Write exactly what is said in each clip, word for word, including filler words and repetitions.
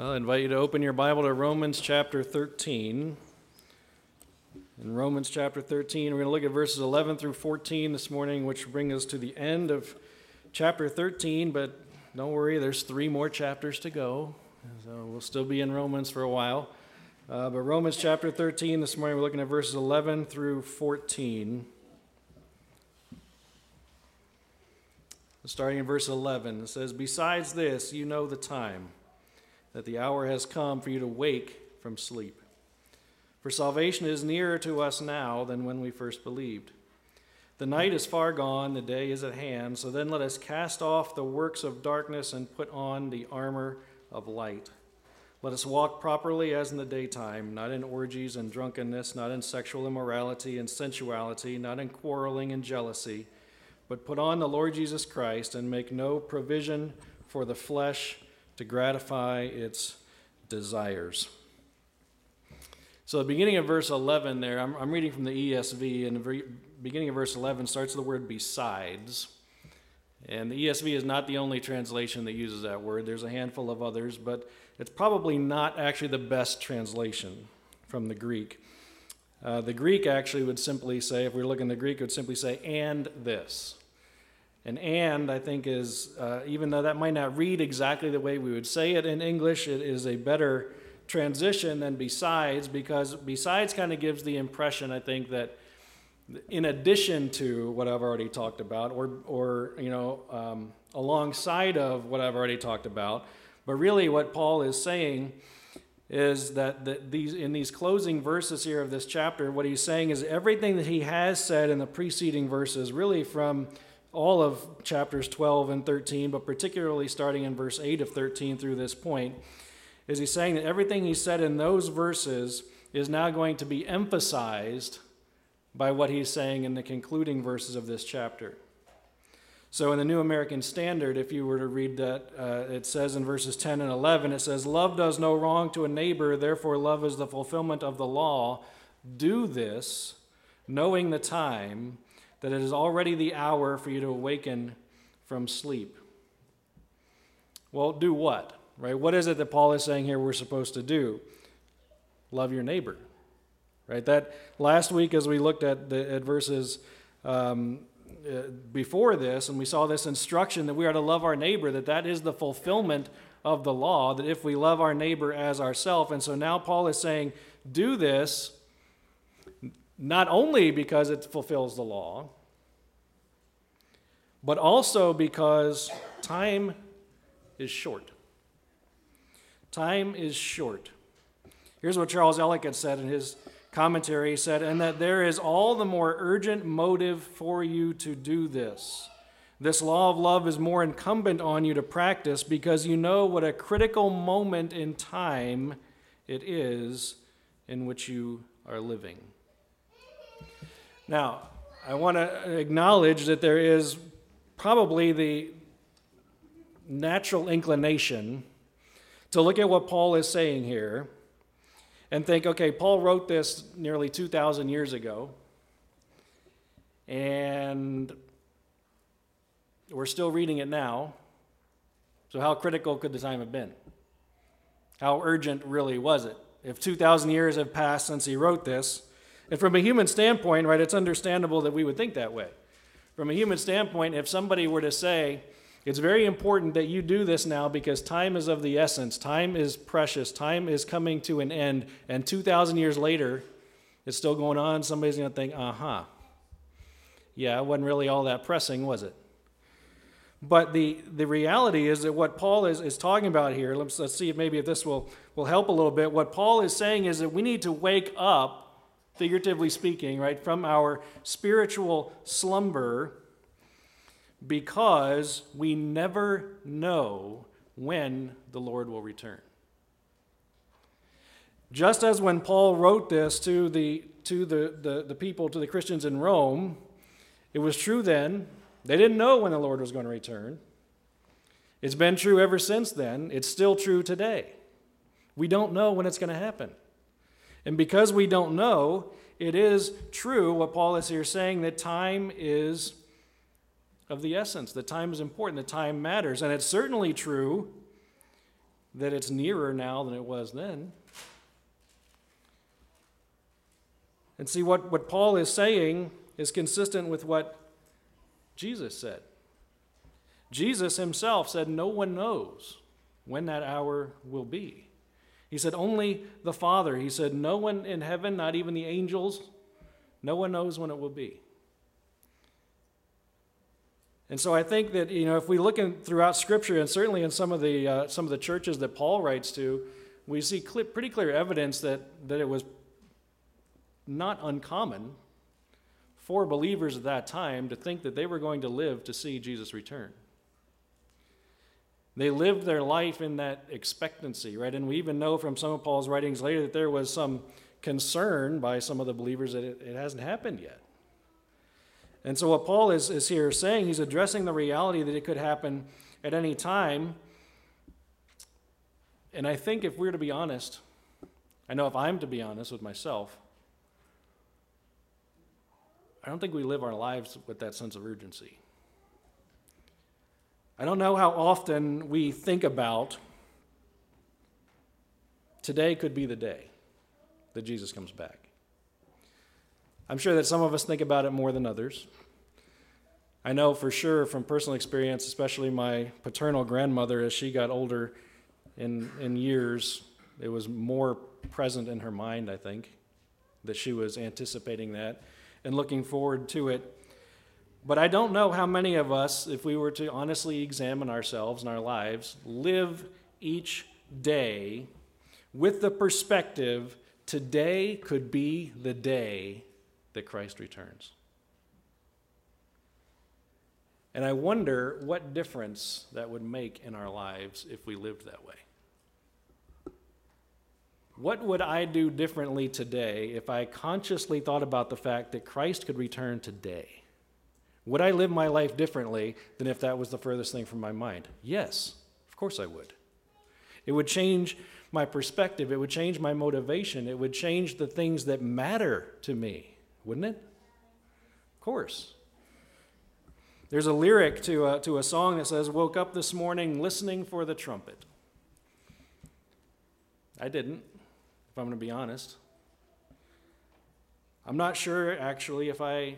I'll invite you to open your Bible to Romans chapter thirteen. In Romans chapter thirteen, we're going to look at verses eleven through fourteen this morning, which bring us to the end of chapter thirteen, but don't worry, there's three more chapters to go, so we'll still be in Romans for a while. Uh, but Romans chapter thirteen, this morning we're looking at verses eleven through fourteen. Starting in verse eleven, it says, "Besides this, you know the time, that the hour has come for you to wake from sleep. For salvation is nearer to us now than when we first believed. The night is far gone, the day is at hand, so then let us cast off the works of darkness and put on the armor of light. Let us walk properly as in the daytime, not in orgies and drunkenness, not in sexual immorality and sensuality, not in quarreling and jealousy, but put on the Lord Jesus Christ and make no provision for the flesh to gratify its desires." So the beginning of verse eleven there, I'm, I'm reading from the E S V, and the very beginning of verse eleven starts with the word besides. And the E S V is not the only translation that uses that word. There's a handful of others, but it's probably not actually the best translation from the Greek. Uh, the Greek actually would simply say, if we look in the Greek, it would simply say, "and this." And "and," I think, is, uh, even though that might not read exactly the way we would say it in English, it is a better transition than "besides," because "besides" kind of gives the impression, I think, that in addition to what I've already talked about, or, or you know, um, alongside of what I've already talked about, but really what Paul is saying is that the, these in these closing verses here of this chapter, what he's saying is everything that he has said in the preceding verses, really from all of chapters twelve and thirteen, but particularly starting in verse eight of thirteen through this point, is he's saying that everything he said in those verses is now going to be emphasized by what he's saying in the concluding verses of this chapter. So in the New American Standard, if you were to read that, uh, it says in verses ten and eleven, it says, "Love does no wrong to a neighbor, therefore love is the fulfillment of the law. Do this, knowing the time, that it is already the hour for you to awaken from sleep." Well, do what? Right? What is it that Paul is saying here we're supposed to do? Love your neighbor. Right? That last week, as we looked at the at verses um, uh, before this, and we saw this instruction that we are to love our neighbor, that that is the fulfillment of the law, that if we love our neighbor as ourselves. And so now Paul is saying, do this, not only because it fulfills the law, but also because time is short. Time is short. Here's what Charles Ellicott said in his commentary. He said, "And that there is all the more urgent motive for you to do this. This law of love is more incumbent on you to practice because you know what a critical moment in time it is in which you are living." Now, I want to acknowledge that there is probably the natural inclination to look at what Paul is saying here and think, okay, Paul wrote this nearly two thousand years ago, and we're still reading it now, so how critical could the time have been? How urgent really was it? If two thousand years have passed since he wrote this, and from a human standpoint, right, it's understandable that we would think that way. From a human standpoint, if somebody were to say, it's very important that you do this now because time is of the essence, time is precious, time is coming to an end, and two thousand years later, it's still going on, somebody's going to think, uh-huh. Yeah, it wasn't really all that pressing, was it? But the, the reality is that what Paul is, is talking about here, let's, let's see if maybe if this will, will help a little bit. What Paul is saying is that we need to wake up, figuratively speaking, right, from our spiritual slumber, because we never know when the Lord will return. Just as when Paul wrote this to the to the, the, the people, to the Christians in Rome, it was true then. They didn't know when the Lord was going to return. It's been true ever since then. It's still true today. We don't know when it's going to happen. And because we don't know, it is true what Paul is here saying, that time is of the essence, that time is important, that time matters. And it's certainly true that it's nearer now than it was then. And see, what, what Paul is saying is consistent with what Jesus said. Jesus himself said, no one knows when that hour will be. He said, only the Father. He said, no one in heaven, not even the angels, no one knows when it will be. And so I think that, you know, if we look in, throughout Scripture, and certainly in some of the uh, some of the churches that Paul writes to, we see cl- pretty clear evidence that, that it was not uncommon for believers at that time to think that they were going to live to see Jesus return. They lived their life in that expectancy, right? And we even know from some of Paul's writings later that there was some concern by some of the believers that it, it hasn't happened yet. And so what Paul is, is here saying, he's addressing the reality that it could happen at any time. And I think if we're to be honest, I know if I'm to be honest with myself, I don't think we live our lives with that sense of urgency. I don't know how often we think about today could be the day that Jesus comes back. I'm sure that some of us think about it more than others. I know for sure from personal experience, especially my paternal grandmother, as she got older in, in years, it was more present in her mind, I think, that she was anticipating that and looking forward to it. But I don't know how many of us, if we were to honestly examine ourselves and our lives, live each day with the perspective, today could be the day that Christ returns. And I wonder what difference that would make in our lives if we lived that way. What would I do differently today if I consciously thought about the fact that Christ could return today? Would I live my life differently than if that was the furthest thing from my mind? Yes, of course I would. It would change my perspective. It would change my motivation. It would change the things that matter to me, wouldn't it? Of course. There's a lyric to a, to a song that says, woke up this morning listening for the trumpet. I didn't, if I'm going to be honest. I'm not sure, actually, if I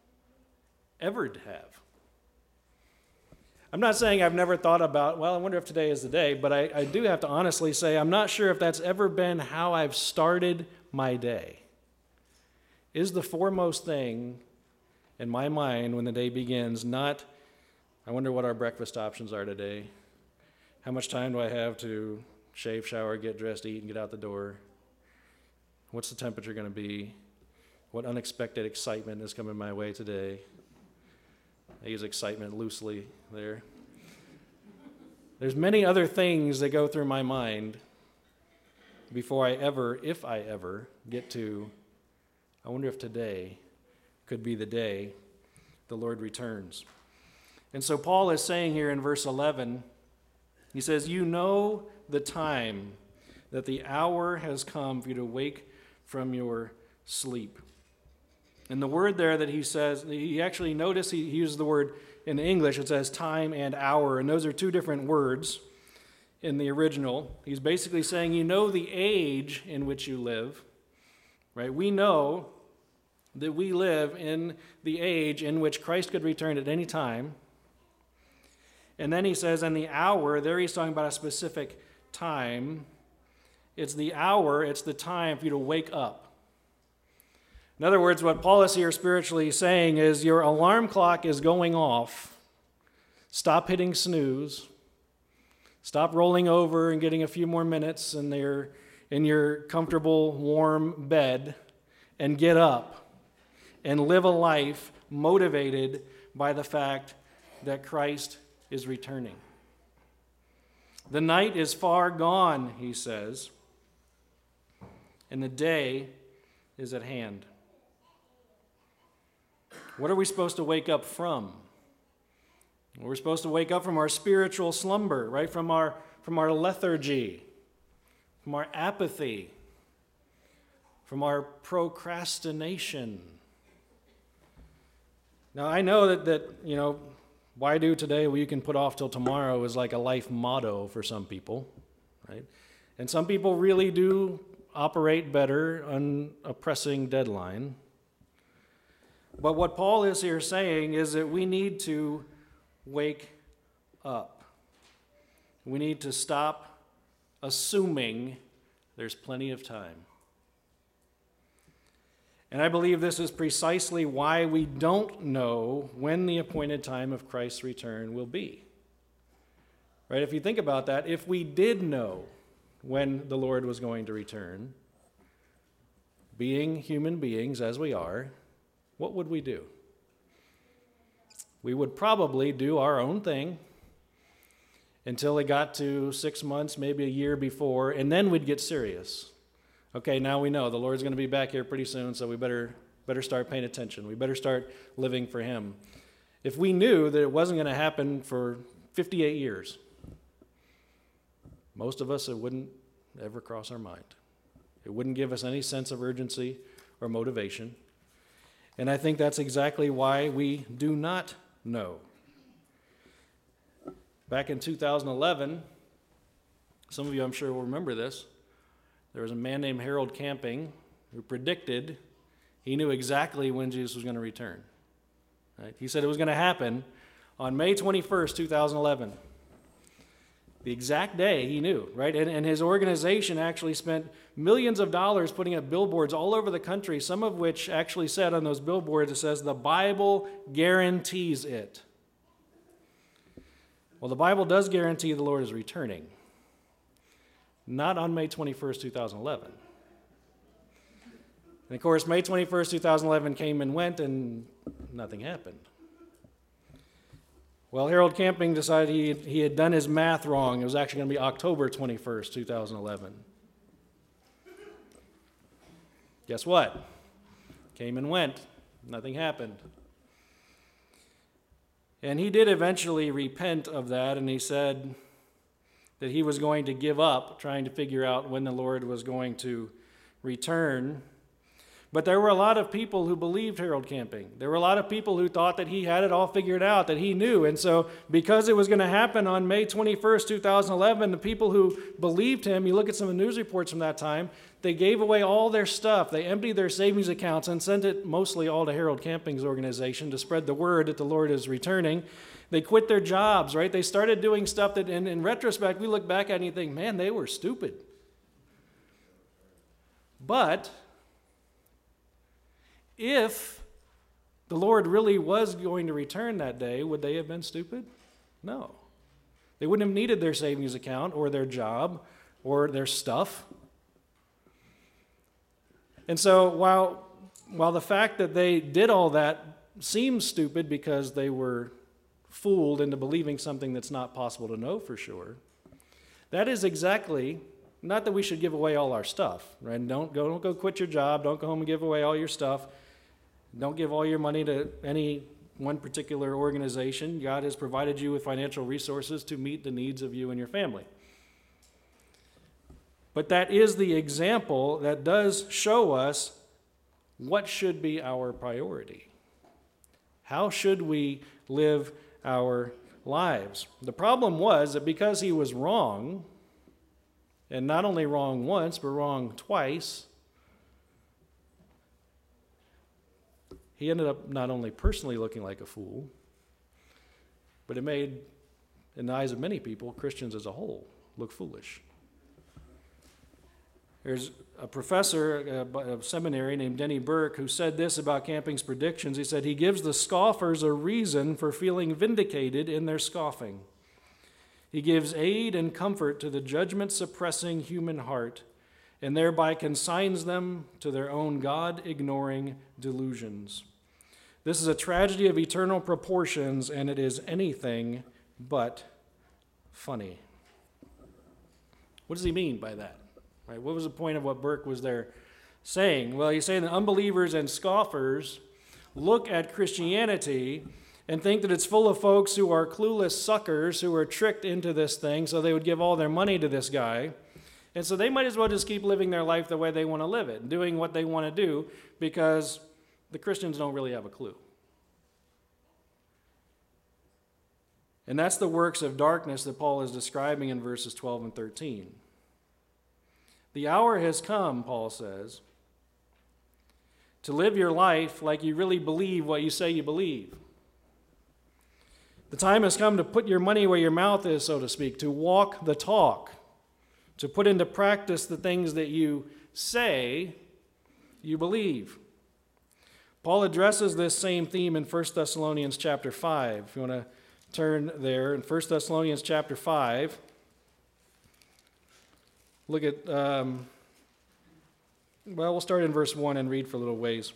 ever have. I'm not saying I've never thought about, well, I wonder if today is the day, but I, I do have to honestly say I'm not sure if that's ever been how I've started my day. Is the foremost thing in my mind when the day begins not, I wonder what our breakfast options are today? How much time do I have to shave, shower, get dressed, eat, and get out the door? What's the temperature going to be? What unexpected excitement is coming my way today? I use excitement loosely there. There's many other things that go through my mind before I ever, if I ever, get to, I wonder if today could be the day the Lord returns. And so Paul is saying here in verse eleven, he says, you know the time, that the hour has come for you to wake from your sleep. And the word there that he says, he actually, notice he uses the word in English, it says time and hour, and those are two different words in the original. He's basically saying, you know the age in which you live, right? We know that we live in the age in which Christ could return at any time. And then he says, and the hour, there he's talking about a specific time. It's the hour, it's the time for you to wake up. In other words, what Paul is here spiritually saying is your alarm clock is going off. Stop hitting snooze. Stop rolling over and getting a few more minutes in your, in your comfortable, warm bed, and get up and live a life motivated by the fact that Christ is returning. The night is far gone, he says, and the day is at hand. What are we supposed to wake up from? We're supposed to wake up from our spiritual slumber, right? From our, from our lethargy, from our apathy, from our procrastination. Now, I know that, that, you know, why do today what you can put off till tomorrow is like a life motto for some people, right? And some people really do operate better on a pressing deadline. But what Paul is here saying is that we need to wake up. We need to stop assuming there's plenty of time. And I believe this is precisely why we don't know when the appointed time of Christ's return will be. Right? If you think about that, if we did know when the Lord was going to return, being human beings as we are, what would we do? We would probably do our own thing until it got to six months, maybe a year before, and then we'd get serious. Okay, now we know the Lord's going to be back here pretty soon, so we better better start paying attention. We better start living for him. If we knew that it wasn't going to happen for fifty-eight years, most of us, it wouldn't ever cross our mind. It wouldn't give us any sense of urgency or motivation. And I think that's exactly why we do not know. Back in two thousand eleven, some of you I'm sure will remember this, there was a man named Harold Camping who predicted he knew exactly when Jesus was going to return. Right? He said it was going to happen on May twenty-first, two thousand eleven. The exact day he knew, right? And, and his organization actually spent millions of dollars putting up billboards all over the country, some of which actually said on those billboards, it says, "The Bible guarantees it." Well, the Bible does guarantee the Lord is returning. Not on May twenty-first, two thousand eleven. And of course, May twenty-first, two thousand eleven came and went, and nothing happened. Well, Harold Camping decided he, he had done his math wrong. It was actually going to be October twenty-first, two thousand eleven. Guess what? Came and went. Nothing happened. And he did eventually repent of that, and he said that he was going to give up trying to figure out when the Lord was going to return. But there were a lot of people who believed Harold Camping. There were a lot of people who thought that he had it all figured out, that he knew. And so because it was going to happen on May twenty-first, two thousand eleven, the people who believed him, you look at some of the news reports from that time, they gave away all their stuff. They emptied their savings accounts and sent it mostly all to Harold Camping's organization to spread the word that the Lord is returning. They quit their jobs, right? They started doing stuff that, in, in retrospect, we look back at and you think, man, they were stupid. But if the Lord really was going to return that day, would they have been stupid? No. They wouldn't have needed their savings account or their job or their stuff. And so while, while the fact that they did all that seems stupid because they were fooled into believing something that's not possible to know for sure, that is exactly, not that we should give away all our stuff, right? Don't go, don't go quit your job. Don't go home and give away all your stuff. Don't give all your money to any one particular organization. God has provided you with financial resources to meet the needs of you and your family. But that is the example that does show us what should be our priority. How should we live our lives? The problem was that because he was wrong, and not only wrong once, but wrong twice, he ended up not only personally looking like a fool, but it made, in the eyes of many people, Christians as a whole, look foolish. There's a professor of seminary named Denny Burke who said this about Camping's predictions. He said, he gives the scoffers a reason for feeling vindicated in their scoffing. He gives aid and comfort to the judgment-suppressing human heart and thereby consigns them to their own God-ignoring delusions. This is a tragedy of eternal proportions, and it is anything but funny. What does he mean by that? Right? What was the point of what Burke was there saying? Well, he's saying that unbelievers and scoffers look at Christianity and think that it's full of folks who are clueless suckers who are tricked into this thing, so they would give all their money to this guy. And so they might as well just keep living their life the way they want to live it, doing what they want to do, because the Christians don't really have a clue. And that's the works of darkness that Paul is describing in verses twelve and thirteen. The hour has come, Paul says, to live your life like you really believe what you say you believe. The time has come to put your money where your mouth is, so to speak, to walk the talk, to put into practice the things that you say you believe. Paul addresses this same theme in First Thessalonians chapter five. If you want to turn there, in First Thessalonians chapter five, look at, um, well, we'll start in verse one and read for a little ways.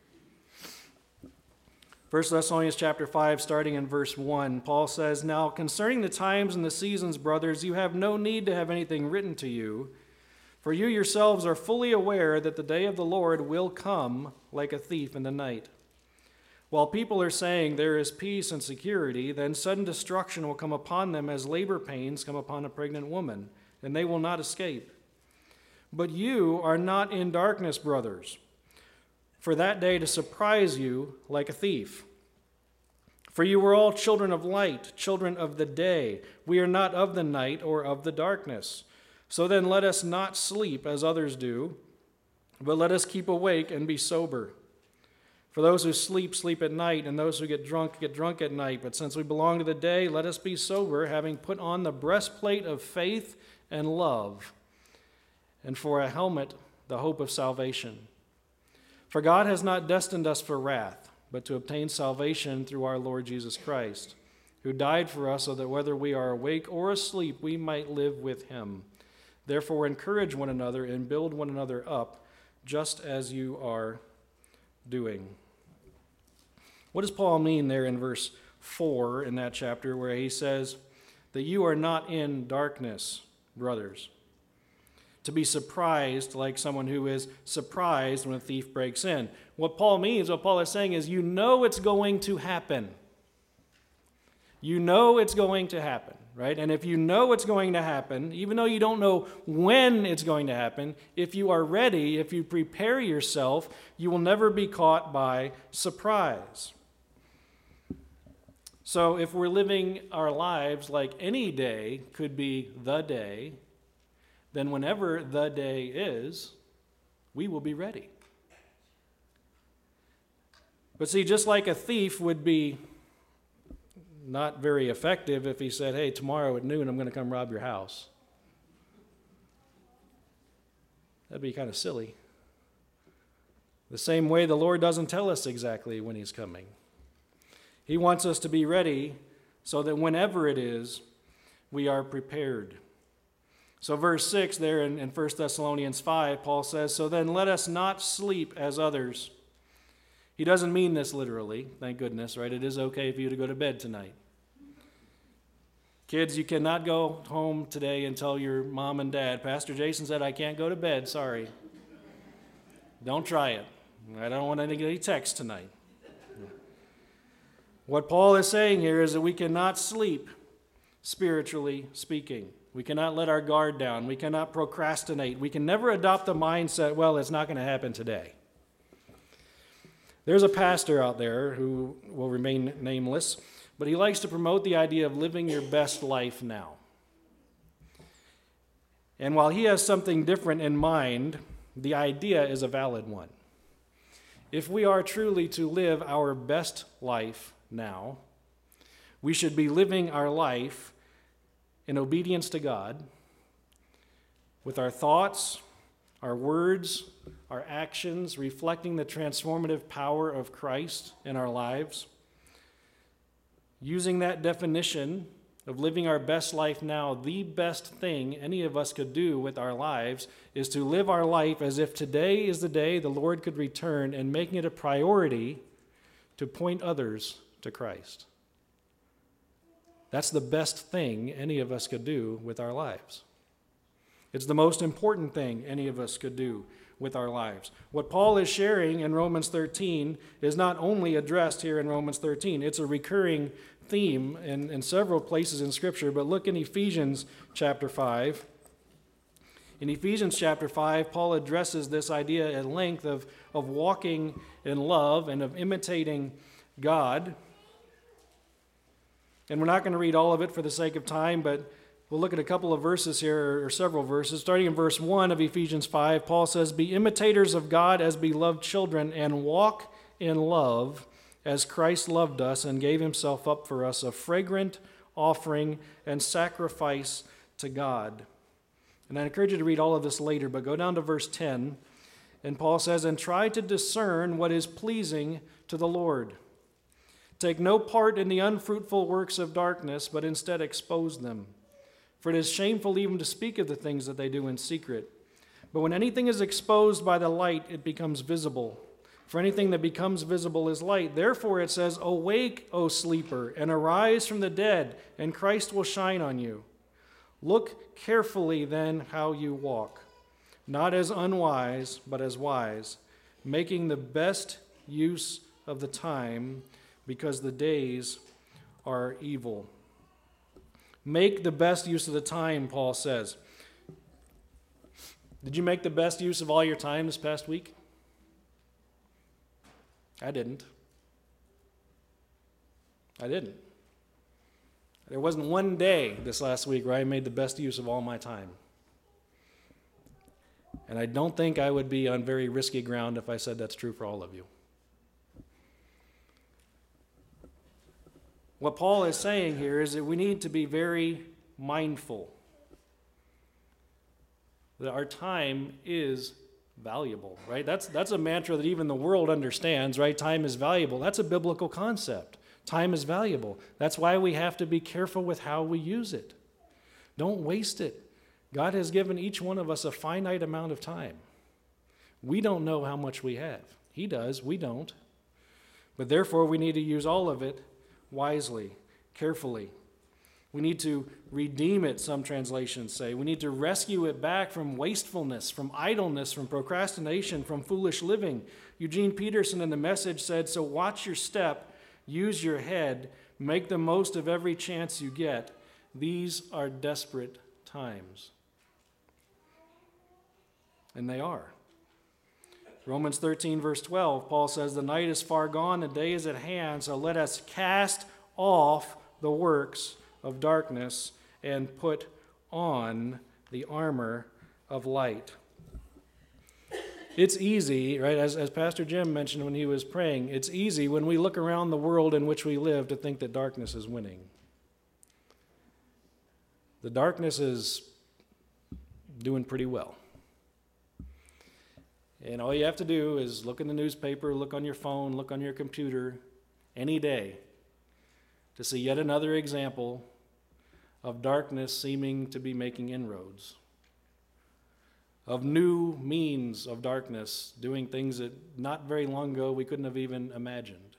First Thessalonians chapter five, starting in verse one, Paul says, "Now concerning the times and the seasons, brothers, you have no need to have anything written to you, for you yourselves are fully aware that the day of the Lord will come like a thief in the night. While people are saying there is peace and security, then sudden destruction will come upon them as labor pains come upon a pregnant woman, and they will not escape. But you are not in darkness, brothers, for that day to surprise you like a thief. For you were all children of light, children of the day. We are not of the night or of the darkness. So then let us not sleep as others do, but let us keep awake and be sober. For those who sleep, sleep at night, and those who get drunk, get drunk at night. But since we belong to the day, let us be sober, having put on the breastplate of faith and love, and for a helmet, the hope of salvation. For God has not destined us for wrath, but to obtain salvation through our Lord Jesus Christ, who died for us so that whether we are awake or asleep, we might live with him. Therefore, encourage one another and build one another up, just as you are doing." What does Paul mean there in verse four in that chapter where he says that you are not in darkness, brothers? To be surprised like someone who is surprised when a thief breaks in. What Paul means, what Paul is saying is you know it's going to happen. You know it's going to happen, right? And if you know it's going to happen, even though you don't know when it's going to happen, if you are ready, if you prepare yourself, you will never be caught by surprise. So if we're living our lives like any day could be the day, then whenever the day is, we will be ready. But see, just like a thief would be not very effective if he said, "Hey, tomorrow at noon I'm going to come rob your house." That'd be kind of silly. The same way the Lord doesn't tell us exactly when he's coming. He wants us to be ready so that whenever it is, we are prepared. So verse six there in, in First Thessalonians five, Paul says, "So then let us not sleep as others." He doesn't mean this literally, thank goodness, right? It is okay for you to go to bed tonight. Kids, you cannot go home today and tell your mom and dad, "Pastor Jason said I can't go to bed, sorry." Don't try it. I don't want any texts tonight. What Paul is saying here is that we cannot sleep, spiritually speaking. We cannot let our guard down. We cannot procrastinate. We can never adopt the mindset, well, it's not going to happen today. There's a pastor out there who will remain nameless, but he likes to promote the idea of living your best life now. And while he has something different in mind, the idea is a valid one. If we are truly to live our best life now, we should be living our life in obedience to God, with our thoughts, our words, our actions reflecting the transformative power of Christ in our lives. Using that definition of living our best life now, the best thing any of us could do with our lives is to live our life as if today is the day the Lord could return, and making it a priority to point others to Christ. That's the best thing any of us could do with our lives. It's the most important thing any of us could do with our lives. What Paul is sharing in Romans thirteen is not only addressed here in Romans thirteen, it's a recurring theme in, in several places in Scripture, but look in Ephesians chapter five. In Ephesians chapter five, Paul addresses this idea at length of, of walking in love and of imitating God. And we're not going to read all of it for the sake of time, but We'll look at a couple of verses here, or several verses. Starting in verse one of Ephesians five, Paul says, "Be imitators of God as beloved children, and walk in love as Christ loved us and gave himself up for us, a fragrant offering and sacrifice to God." And I encourage you to read all of this later, but go down to verse ten, and Paul says, "And try to discern what is pleasing to the Lord. Take no part in the unfruitful works of darkness, but instead expose them. For it is shameful even to speak of the things that they do in secret. But when anything is exposed by the light, it becomes visible. For anything that becomes visible is light. Therefore it says, 'Awake, O sleeper, and arise from the dead, and Christ will shine on you.' Look carefully then how you walk, not as unwise, but as wise, making the best use of the time, because the days are evil." Make the best use of the time, Paul says. Did you make the best use of all your time this past week? I didn't. I didn't. There wasn't one day this last week where I made the best use of all my time. And I don't think I would be on very risky ground if I said that's true for all of you. What Paul is saying here is that we need to be very mindful that our time is valuable, right? That's, that's a mantra that even the world understands, right? Time is valuable. That's a biblical concept. Time is valuable. That's why we have to be careful with how we use it. Don't waste it. God has given each one of us a finite amount of time. We don't know how much we have. He does. We don't. But therefore, we need to use all of it wisely, carefully. We need to redeem it, some translations say. We need to rescue it back from wastefulness, from idleness, from procrastination, from foolish living. Eugene Peterson in The Message said, "So watch your step, use your head, make the most of every chance you get. These are desperate times." And they are. Romans thirteen, verse twelve, Paul says, "The night is far gone, the day is at hand, so let us cast off the works of darkness and put on the armor of light." It's easy, right, as, as Pastor Jim mentioned when he was praying, it's easy when we look around the world in which we live to think that darkness is winning. The darkness is doing pretty well. And all you have to do is look in the newspaper, look on your phone, look on your computer any day to see yet another example of darkness seeming to be making inroads, of new means of darkness doing things that not very long ago we couldn't have even imagined.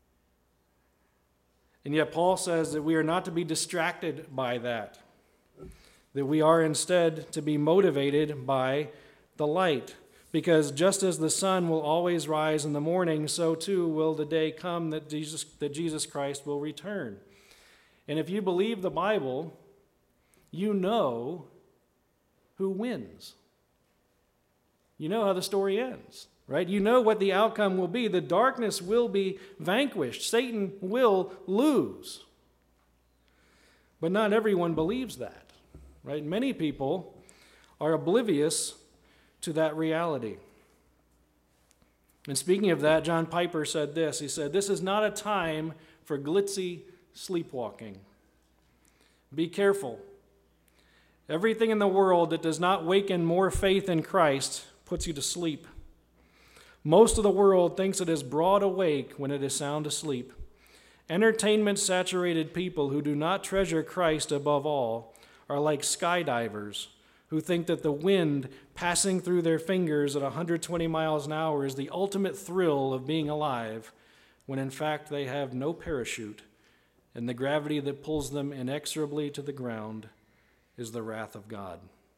And yet Paul says that we are not to be distracted by that, that we are instead to be motivated by the light. Because just as the sun will always rise in the morning, so too will the day come that Jesus, that Jesus Christ will return. And if you believe the Bible, you know who wins. You know how the story ends, right? You know what the outcome will be. The darkness will be vanquished. Satan will lose. But not everyone believes that, right? Many people are oblivious to that reality. And speaking of that, John Piper said this. He said, "This is not a time for glitzy sleepwalking. Be careful. Everything in the world that does not waken more faith in Christ puts you to sleep. Most of the world thinks it is broad awake when it is sound asleep. Entertainment-saturated people who do not treasure Christ above all are like skydivers who think that the wind passing through their fingers at one hundred twenty miles an hour is the ultimate thrill of being alive, when in fact they have no parachute, and the gravity that pulls them inexorably to the ground is the wrath of God."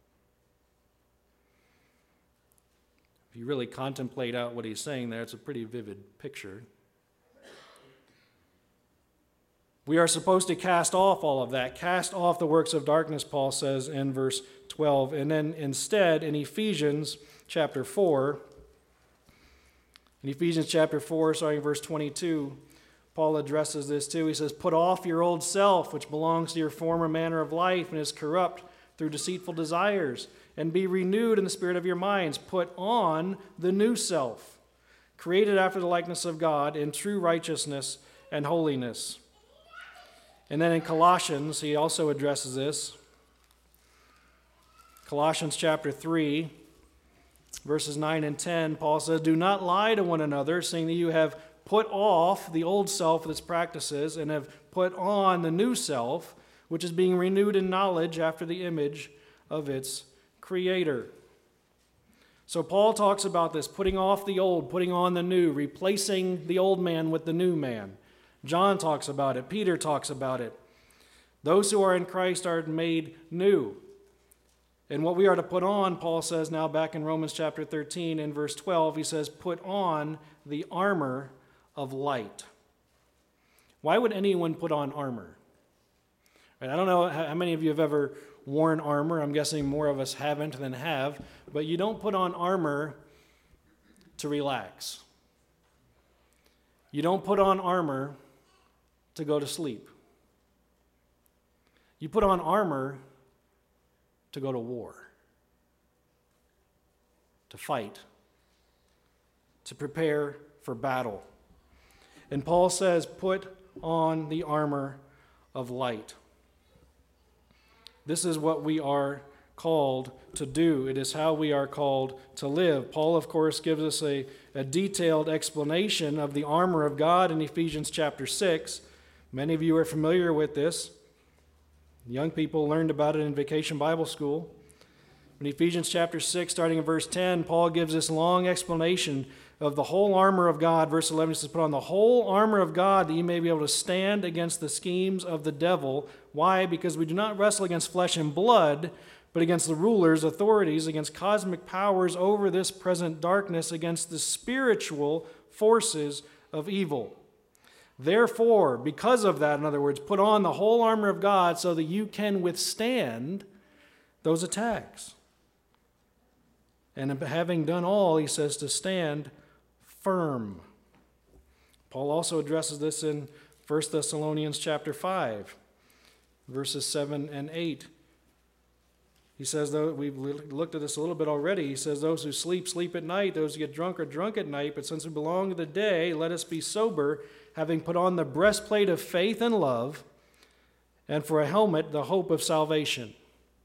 If you really contemplate out what he's saying there, it's a pretty vivid picture. We are supposed to cast off all of that. Cast off the works of darkness, Paul says in verse twelve. And then instead, in Ephesians chapter four, in Ephesians chapter four, starting verse twenty-two, Paul addresses this too. He says, put off your old self, which belongs to your former manner of life and is corrupt through deceitful desires, and be renewed in the spirit of your minds. Put on the new self, created after the likeness of God in true righteousness and holiness. And then in Colossians, he also addresses this. Colossians chapter three, verses nine and ten, Paul says, do not lie to one another, seeing that you have put off the old self with its practices and have put on the new self, which is being renewed in knowledge after the image of its Creator. So Paul talks about this, putting off the old, putting on the new, replacing the old man with the new man. John talks about it. Peter talks about it. Those who are in Christ are made new. And what we are to put on, Paul says now back in Romans chapter thirteen in verse twelve, he says, put on the armor of light. Why would anyone put on armor? I don't know how many of you have ever worn armor. I'm guessing more of us haven't than have. But you don't put on armor to relax. You don't put on armor to go to sleep. You put on armor to go to war, to fight, to prepare for battle. And Paul says, put on the armor of light. This is what we are called to do. It is how we are called to live. Paul, of course, gives us a, a detailed explanation of the armor of God in Ephesians chapter six. Many of you are familiar with this. Young people learned about it in Vacation Bible School. In Ephesians chapter six, starting in verse ten, Paul gives this long explanation of the whole armor of God. Verse eleven, he says, put on the whole armor of God that you may be able to stand against the schemes of the devil. Why? Because we do not wrestle against flesh and blood, but against the rulers, authorities, against cosmic powers over this present darkness, against the spiritual forces of evil. Therefore, because of that, in other words, put on the whole armor of God so that you can withstand those attacks. And having done all, he says to stand firm. Paul also addresses this in First Thessalonians chapter five, verses seven and eight. He says, though we've looked at this a little bit already, he says, those who sleep, sleep at night. Those who get drunk are drunk at night. But since we belong to the day, let us be sober, having put on the breastplate of faith and love, and for a helmet, the hope of salvation.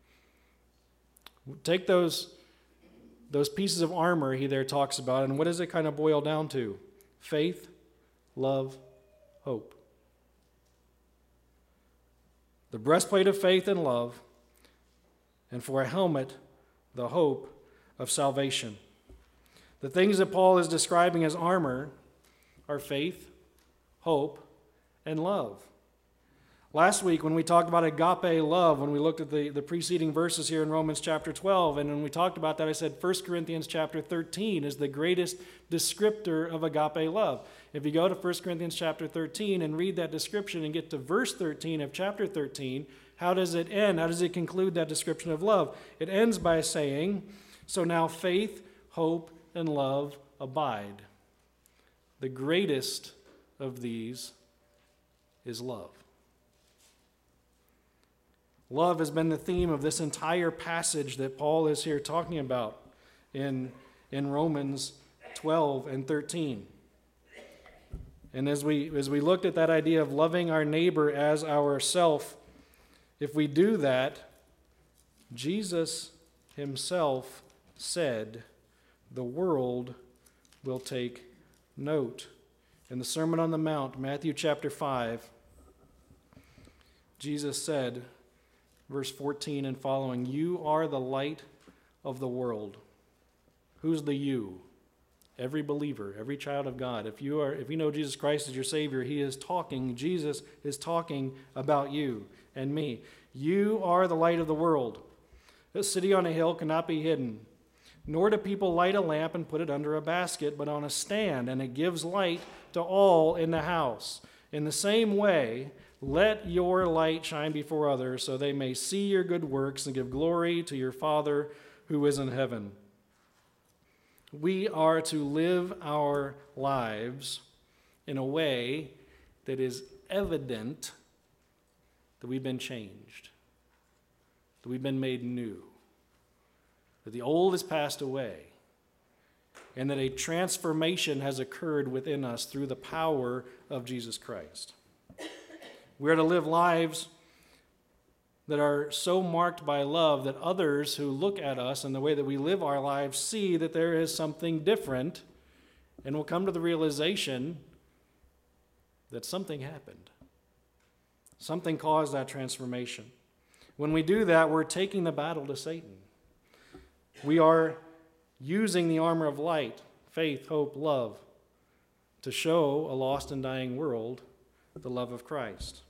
Take those, those pieces of armor he there talks about, and what does it kind of boil down to? Faith, love, hope. The breastplate of faith and love, and for a helmet, the hope of salvation. The things that Paul is describing as armor are faith, hope, and love. Last week when we talked about agape love, when we looked at the, the preceding verses here in Romans chapter twelve, and when we talked about that, I said First Corinthians chapter thirteen is the greatest descriptor of agape love. If you go to First Corinthians chapter thirteen and read that description and get to verse thirteen of chapter thirteen, how does it end? How does it conclude that description of love? It ends by saying, so now faith, hope, and love abide. The greatest of these is love. Love has been the theme of this entire passage that Paul is here talking about in, in Romans twelve and thirteen. And as we, as we looked at that idea of loving our neighbor as ourself, if we do that, Jesus himself said, the world will take note. In the Sermon on the Mount, Matthew chapter five, Jesus said, verse fourteen and following, you are the light of the world. Who's the you? Every believer, every child of God. If you are, if you know Jesus Christ as your Savior, he is talking, Jesus is talking about you and me. You are the light of the world. This city on a hill cannot be hidden. Nor do people light a lamp and put it under a basket, but on a stand, and it gives light to all in the house. In the same way, let your light shine before others, so they may see your good works and give glory to your Father who is in heaven. We are to live our lives in a way that is evident that we've been changed, that we've been made new, that the old has passed away, and that a transformation has occurred within us through the power of Jesus Christ. We are to live lives that are so marked by love that others who look at us and the way that we live our lives see that there is something different and will come to the realization that something happened. Something caused that transformation. When we do that, we're taking the battle to Satan. We are using the armor of light, faith, hope, love, to show a lost and dying world the love of Christ.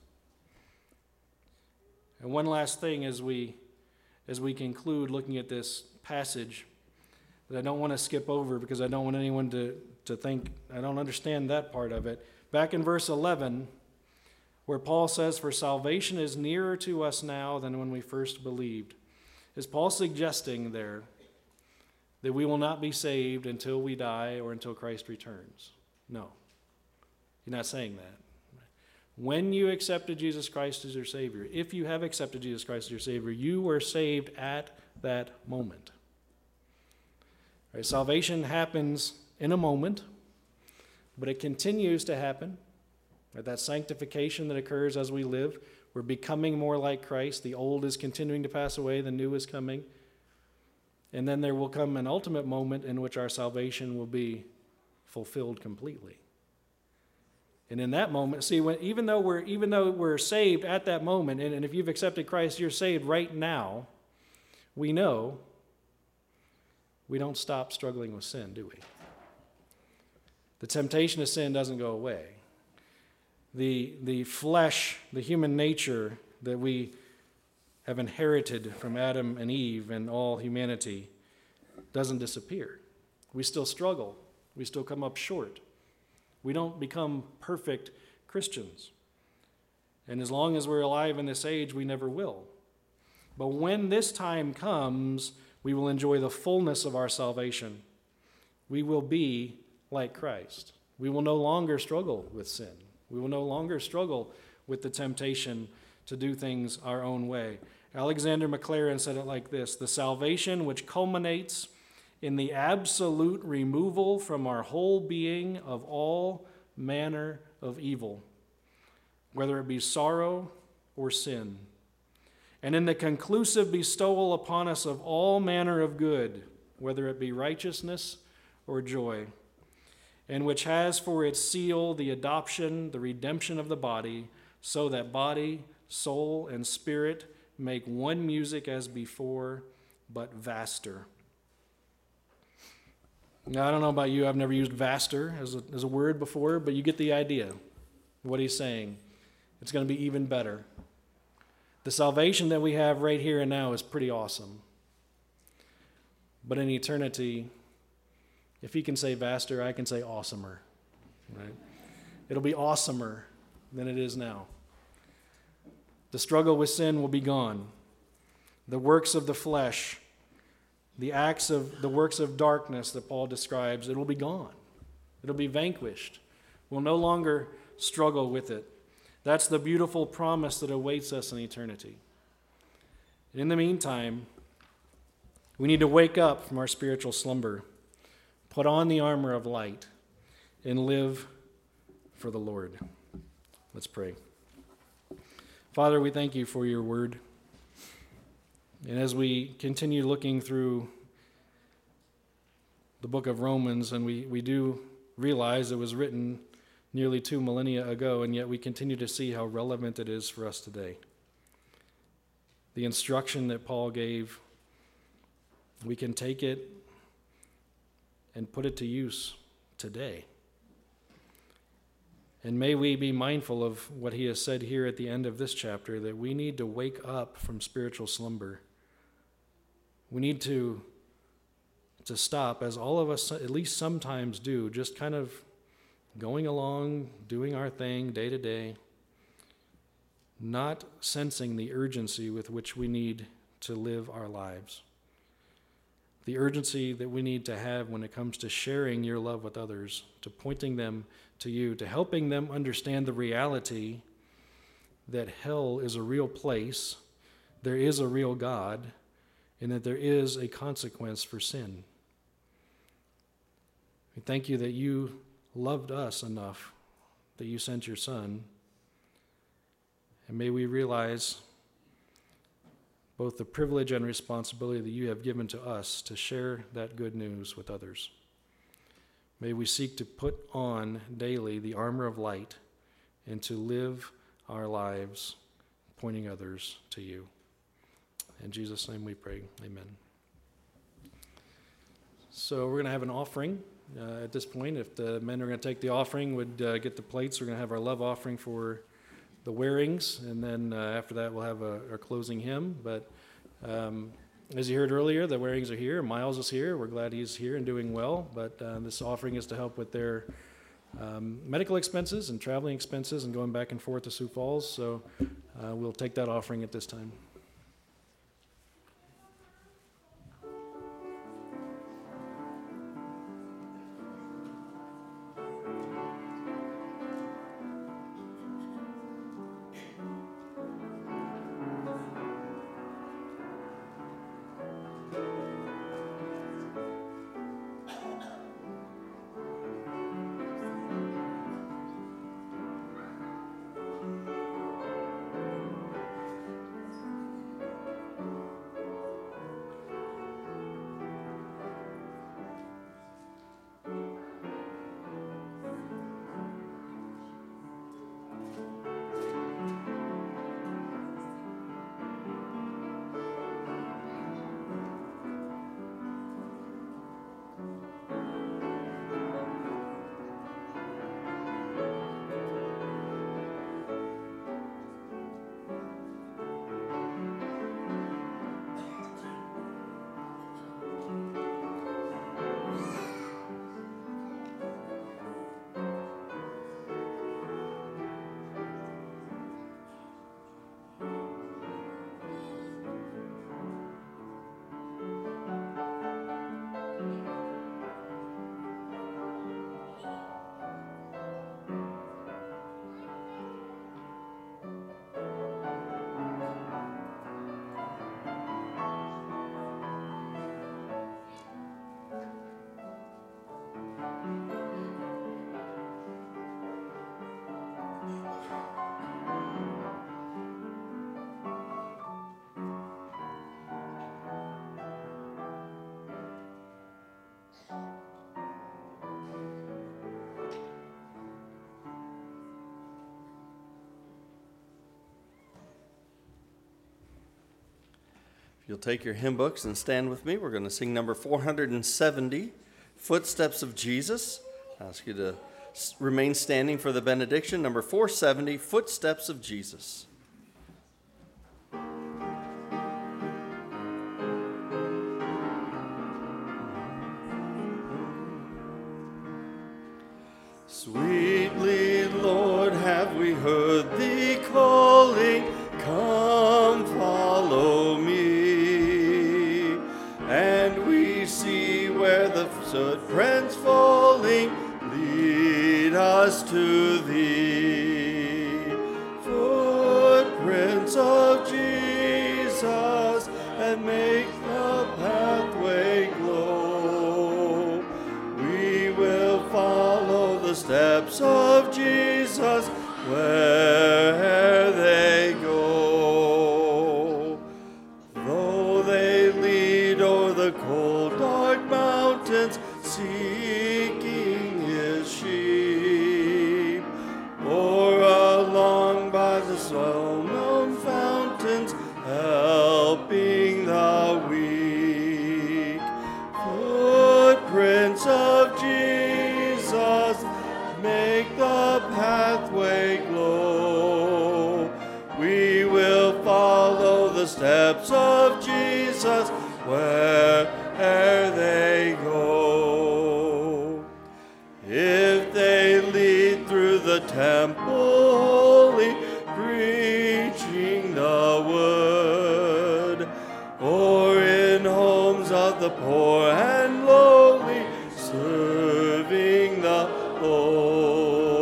And one last thing as we as we conclude looking at this passage that I don't want to skip over because I don't want anyone to, to think I don't understand that part of it. Back in verse eleven, where Paul says, "For salvation is nearer to us now than when we first believed." Is Paul suggesting there that we will not be saved until we die or until Christ returns? No. He's not saying that. When you accepted Jesus Christ as your Savior, if you have accepted Jesus Christ as your Savior, you were saved at that moment. Right, salvation happens in a moment, but it continues to happen. Right, that sanctification that occurs as we live, we're becoming more like Christ. The old is continuing to pass away, the new is coming. And then there will come an ultimate moment in which our salvation will be fulfilled completely. And in that moment, see, when, even though we're even though we're saved at that moment, and, and if you've accepted Christ, you're saved right now, we know we don't stop struggling with sin, do we? The temptation of sin doesn't go away. The, the flesh, the human nature that we have inherited from Adam and Eve and all humanity doesn't disappear. We still struggle. We still come up short. We don't become perfect Christians. And as long as we're alive in this age, we never will. But when this time comes, we will enjoy the fullness of our salvation. We will be like Christ. We will no longer struggle with sin. We will no longer struggle with the temptation to do things our own way. Alexander Maclaren said it like this: "The salvation which culminates in the absolute removal from our whole being of all manner of evil, whether it be sorrow or sin, and in the conclusive bestowal upon us of all manner of good, whether it be righteousness or joy, and which has for its seal the adoption, the redemption of the body, so that body, soul, and spirit make one music as before, but vaster." Now, I don't know about you, I've never used vaster as a, as a word before, but you get the idea of what he's saying. It's going to be even better. The salvation that we have right here and now is pretty awesome. But in eternity, if he can say vaster, I can say awesomer. Right? It'll be awesomer than it is now. The struggle with sin will be gone. The works of the flesh, the acts of the works of darkness that Paul describes, it will be gone. It'll be vanquished. We'll no longer struggle with it. That's the beautiful promise that awaits us in eternity. In the meantime, we need to wake up from our spiritual slumber, put on the armor of light, and live for the Lord. Let's pray. Father, we thank you for your word. And as we continue looking through the book of Romans, and we, we do realize it was written nearly two millennia ago, and yet we continue to see how relevant it is for us today. The instruction that Paul gave, we can take it and put it to use today. And may we be mindful of what he has said here at the end of this chapter, that we need to wake up from spiritual slumber. We need to, to stop, as all of us at least sometimes do, just kind of going along, doing our thing day to day, not sensing the urgency with which we need to live our lives. The urgency that we need to have when it comes to sharing your love with others, to pointing them to you, to helping them understand the reality that hell is a real place, there is a real God, and that there is a consequence for sin. We thank you that you loved us enough that you sent your Son. And may we realize both the privilege and responsibility that you have given to us to share that good news with others. May we seek to put on daily the armor of light and to live our lives pointing others to you. In Jesus' name we pray, amen. So we're going to have an offering uh, at this point. If the men are going to take the offering, would uh, get the plates. We're going to have our love offering for the Warings, and then uh, after that we'll have a, our closing hymn. But um, as you heard earlier, the Warings are here. Miles is here. We're glad he's here and doing well. But uh, this offering is to help with their um, medical expenses and traveling expenses and going back and forth to Sioux Falls. So uh, we'll take that offering at this time. You'll take your hymn books and stand with me. We're going to sing number four hundred seventy, Footsteps of Jesus. I ask you to remain standing for the benediction. Number four seventy, Footsteps of Jesus. Sweetly, Lord, have we heard thee calling, come follow me. And we see where the footprints falling lead us to thee. Footprints of Jesus, and make the pathway glow. We will follow the steps of Jesus where they go. Though they lead o'er the cold dark mountains, seeking his sheep, or along by the well-known fountains, helping the weak. Footprints of Jesus, make the pathway glow. We will follow the steps of Jesus where'er they go. If they lead through the temple holy, preaching the word, or in homes of the poor and lowly, serving the Lord.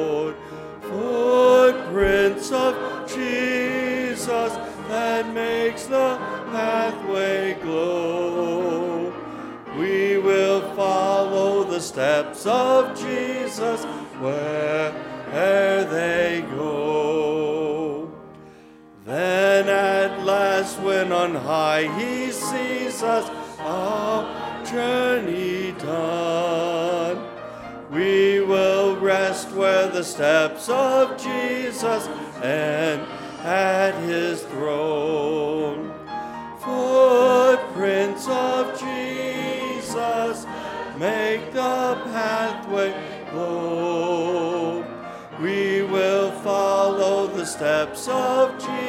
and makes the pathway glow. We will follow the steps of Jesus where'er they go. Then at last, when on high he sees us, our journey done, we will rest where the steps of Jesus end at his throne. Footprints of Jesus make the pathway glow. We will follow the steps of Jesus.